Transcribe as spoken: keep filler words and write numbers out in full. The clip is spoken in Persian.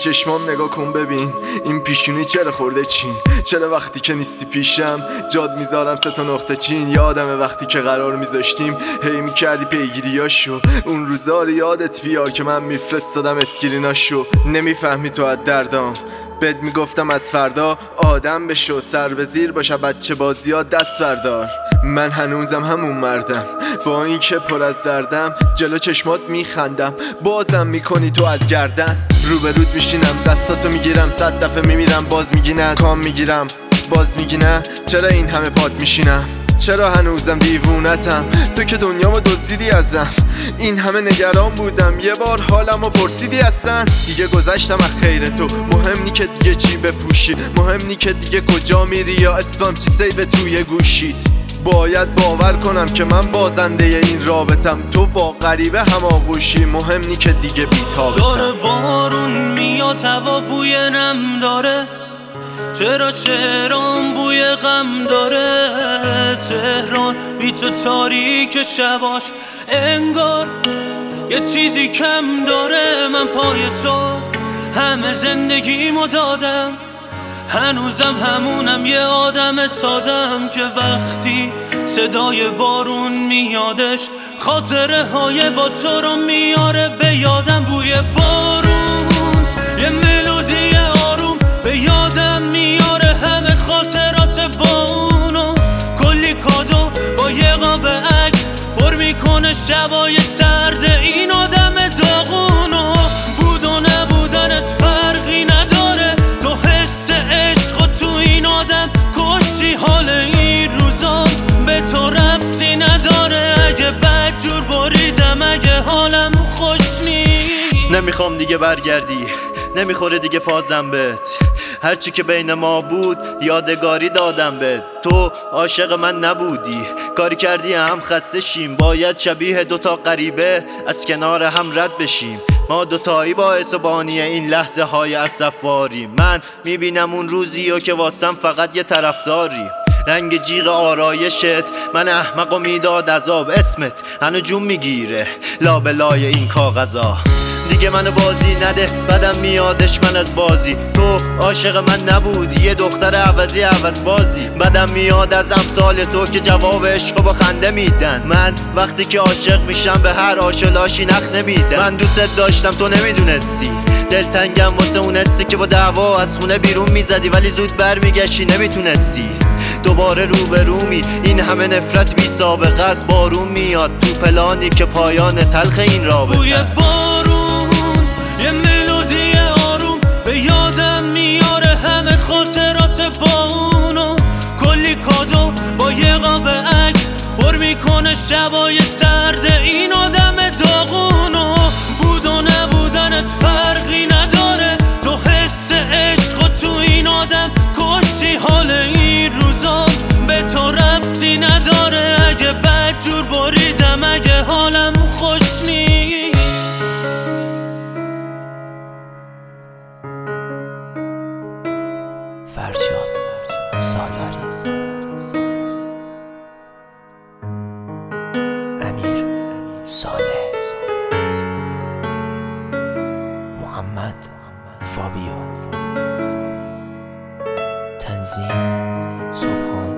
چشمام نگاه کن ببین این پیشونی چرا خورده چین، چرا وقتی که نیستی پیشم جاد میذارم سه تا نقطه چین. یادمه وقتی که قرار میذاشتیم هی میکردی پیگیریاشو، اون روزا رو یادت بیار که من میفرستادم اسکریناشو. نمیفهمی تو از دردام بد میگفتم از فردا آدم بشو، سر به زیر باشه بچه بازی ها دست بردار. من هنوزم همون مردم با این که پر از دردم، جلو چشمات میخندم بازم میکنی تو از گردن. روبرود میشینم دستاتو میگیرم، صد دفعه میمیرم باز میگی نه، کام میگیرم باز میگی نه. چرا این همه پاد میشینم، چرا هنوزم دیوونتم، تو که دنیامو دزدیدی ازم. این همه نگران بودم یه بار حالمو پرسیدی اصلا. دیگه گذشتم از خیر تو، مهم نی که دیگه چی بپوشی، مهم نی که دیگه کجا میری یا اسمم چی سیو توی گوشیت. باید باور کنم که من بازنده این رابطم، تو با غریبه هماغوشی، مهم نی که دیگه بی‌تابتم. داره بارون میاد هوا بوی نم داره، چرا شهرام بوی غم داره. تهران بی تو تاریک شباش انگار یه چیزی کم داره. من پای تو همه زندگیمو دادم، هنوزم همونم یه آدم سادم که وقتی صدای بارون میادش خاطره های با تو رو میاره به یادم. بوی بارون یه ملودی آروم به یادم میاره همه خاطرات با اونو. کلی کادو با یه قاب عکس پر میکنه شبای سرد این آدم داغونو. بود و نبودنت فرقی نداره، تو حس عشق و تو این آدم کشتی. حال این روزا به تو ربطی نداره، اگه بدجور بریدم اگه حالم خوش نیست. نمیخوام دیگه برگردی، نمیخوره دیگه فازم بهت، هرچی که بین ما بود یادگاری دادم بهت. تو عاشق من نبودی، کاری کردی هم خسته شیم، باید شبیه دوتا غریبه از کنار هم رد بشیم. ما دوتایی باعث و بانی این لحظه های اسفواری. من میبینم اون روزی و که واسم فقط یه طرفداری. رنگ جیغ آرایشت من احمق و میداد عذاب، اسمت هنو جون میگیره لابلای این کاغذا. دیگه منو بازی نده بدم میادش من از بازی، تو عاشق من نبودی یه دختر عوضی عوض بازی. بدم میاد از امثال تو که جواب عشق با خنده میدن، من وقتی که عاشق میشم به هر آشلاشی نخ نمیدن. من دوست داشتم تو نمیدونستی، دلتنگم واسه اون حسی که با دعوا از خونه بیرون میزدی ولی زود برمیگشتی نمیتونستی. دوباره روبرومی این همه نفرت بی سابقه از بارون میاد تو پلانی که پایان تلخ این رابطه است. یه ملودی آروم به یادم میاره همه خاطرات با اونو. کلی کادو با یه قاب عکس پر میکنه شبای سرد این آدم داغونو. بود و نبودنت فرقی نداره، تو حس عشق و تو این آدم کشتی. حال این روزا به تو ربطی نداره، اگه بدجور بریدم اگه حالم خوش نیست. فرشاد سالاری، امیر صالح، محمد فابیو، تنظیم سبحان